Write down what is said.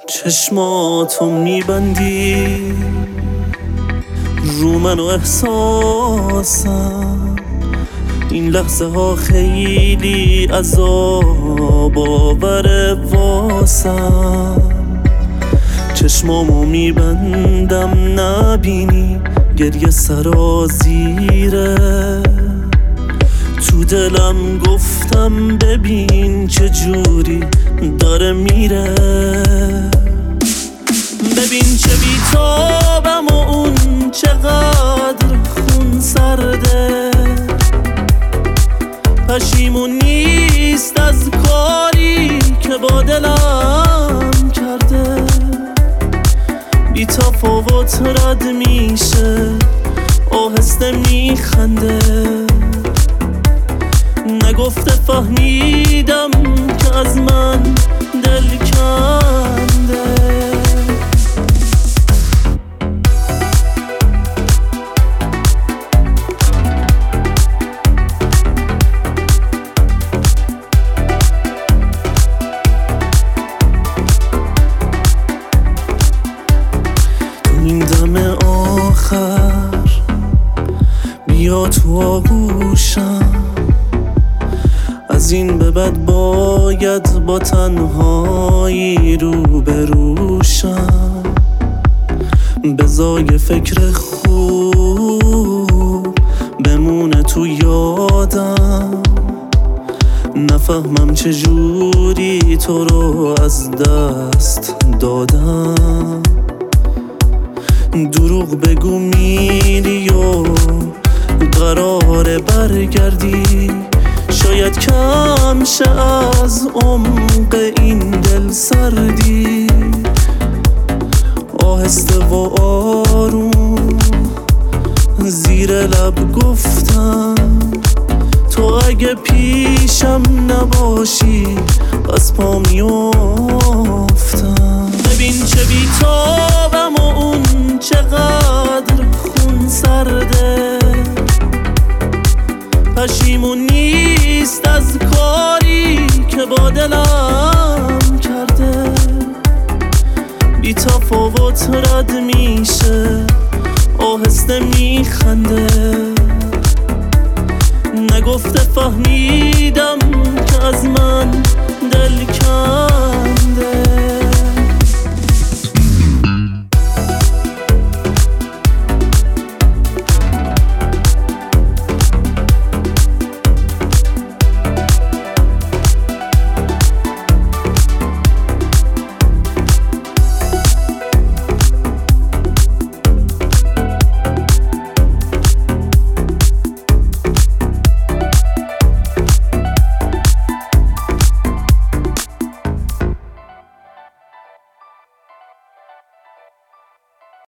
چشماتو میبندی رو من و احساسم، این لحظه ها خیلی عذاب آوره واسم. چشمامو میبندم نبینی گریه سرازیره، تو دلم گفتم ببین چجوری داره میره. ببین چه بیتابم و اون چقدر خون سرده، پشیمون نیست از کاری که با دلم کرده. بی تفاوت رد میشه آهسته میخنده، نگفته فهمیدم که از من دل کنده. این دم آخر بیا تو آغوشم، از این به بعد باید با تنهایی روبروشم. بزای فکر خوب بمونه تو یادم، نفهمم چجوری تو رو از دست دادم. دروغ بگو میری و قراره برگردی، شاید کم شه از عمق این دل سردی. آهسته و آروم زیر لب گفتم تو اگه پیشم نباشی از پا میافتم. ببین چه بیتابم و اون چقدر خون سرده، پشیمون نیست از کاری که با دلم کرده. بی تفاوت رد میشه آهسته میخنده، نگفته فهمیدم